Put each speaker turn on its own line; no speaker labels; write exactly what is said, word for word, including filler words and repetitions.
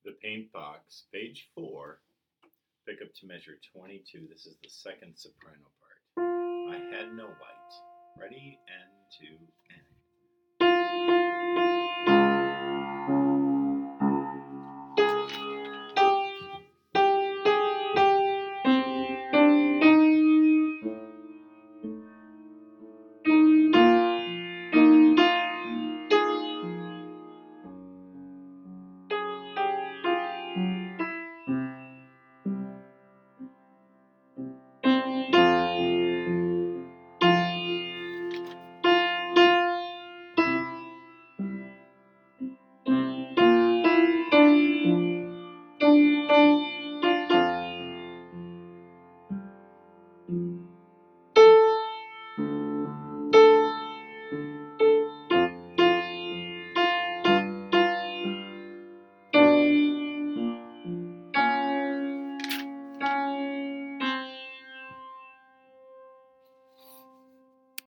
The Paint Box, page four, pick up to measure twenty-two. This is the second soprano part. I had no light. Ready and to end.